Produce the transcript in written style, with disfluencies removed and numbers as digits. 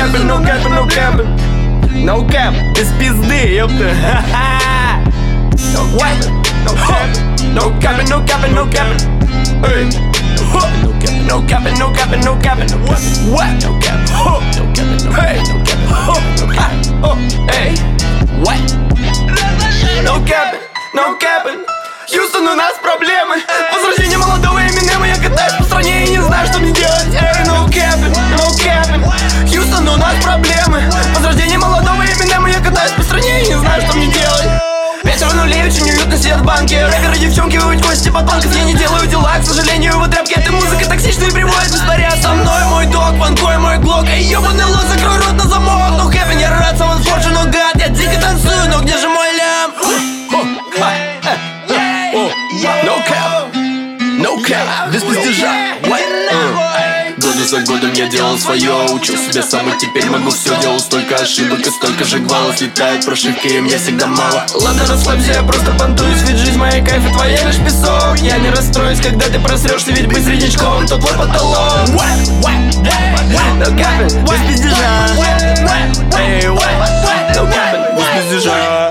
capping, no capping, no capping. No cap, без пизды, ёпта. No capping, no capping, no capping, no capping, no capping. Hey, no capping, no capping, no capping, no capping. What? No capping, no capping, no hey, no capping, no capping. Hey, what? No capping, no capping. Хьюстон, у нас проблемы. Возрождение молодого Эминема. Я катаюсь по стране и не знаю, что мне делать. Эй, no capping, no capping. Хьюстон, у нас проблемы. Возрождение молодого Эминема. Я катаюсь по стране и не знаю, что мне делать. Ветер в нуле, очень уютно сидят в банке. Рэперы, девчонки, вы кости под банков. Я не делаю дела, к сожалению, вот рэпки. Эта музыка токсичная и приводит в порядок. Со мной мой дог, фанкой мой глок. Эй, ёбаный лох, закрой рот на замок. No capping, я рад, сам форджи, но гад. Я дико танцую, но где же мой лям? No cap, no cap, без пиздежа. Годы за годом я делал свое, учил себя сам и теперь могу все. Делал столько ошибок и столько же гвалов. Летают прошивки и мне всегда мало. Ладно, расслабься, я просто понтуюсь. Ведь жизнь моя кайф и твоя лишь песок. Я не расстроюсь, когда ты просрешься, ведь быть среднячком — то твой потолок. No capping, без пиздежа. No capping, без пиздежа.